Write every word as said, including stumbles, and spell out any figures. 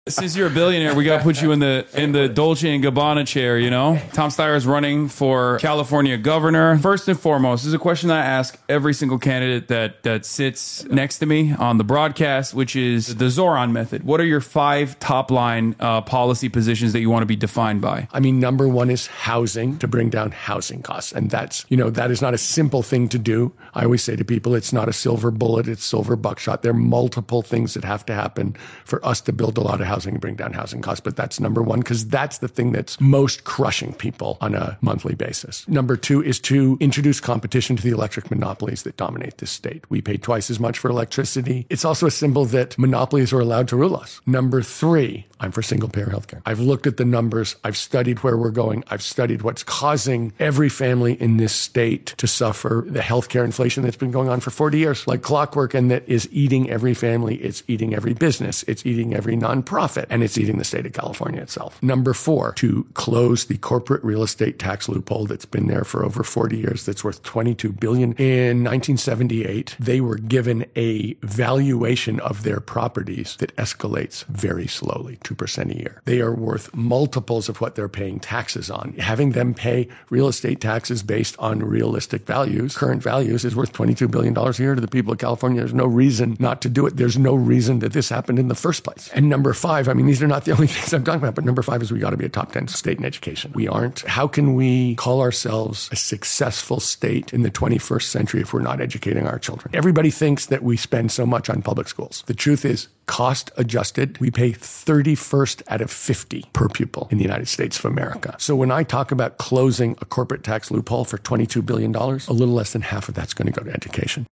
Since you're a billionaire, we got to put you in the in the Dolce and Gabbana chair, you know? Tom Steyer is running for California governor. First and foremost, this is a question that I ask every single candidate that, that sits next to me on the broadcast, which is the Zoran method. What are your five top-line uh, policy positions that you want to be defined by? I mean, number one is housing, to bring down housing costs. And that's, you know, that is not a simple thing to do. I always say to people, it's not a silver bullet, it's silver buckshot. There are multiple things that have to happen for us to build a lot of housing and bring down housing costs. But that's number one, because that's the thing that's most crushing people on a monthly basis. Number two is to introduce competition to the electric monopolies that dominate this state. We pay twice as much for electricity. It's also a symbol that monopolies are allowed to rule us. Number three, I'm for single-payer healthcare. I've looked at the numbers. I've studied where we're going. I've studied what's causing every family in this state to suffer the healthcare inflation that's been going on for forty years, like clockwork, and that is eating every family. It's eating every business. It's eating every nonprofit, and it's eating the state of California itself. Number four, to close the corporate real estate tax loophole that's been there for over forty years, that's worth twenty-two billion dollars. In nineteen seventy-eight, they were given a valuation of their properties that escalates very slowly, two percent a year. They are worth multiples of what they're paying taxes on. Having them pay real estate taxes based on realistic values, current values, is worth twenty-two billion dollars a year to the people of California. There's no reason not to do it. There's no reason that this happened in the first place. And number five, I mean, these are not the only things I'm talking about, but number five is we got to be a top ten state in education. We aren't. How can we call ourselves a successful state in the twenty-first century if we're not educating our children? Everybody thinks that we spend so much on public schools. The truth is, cost adjusted, we pay thirty-first out of fifty per pupil in the United States of America. So when I talk about closing a corporate tax loophole for twenty-two billion dollars, a little less than half of that's going to go to education.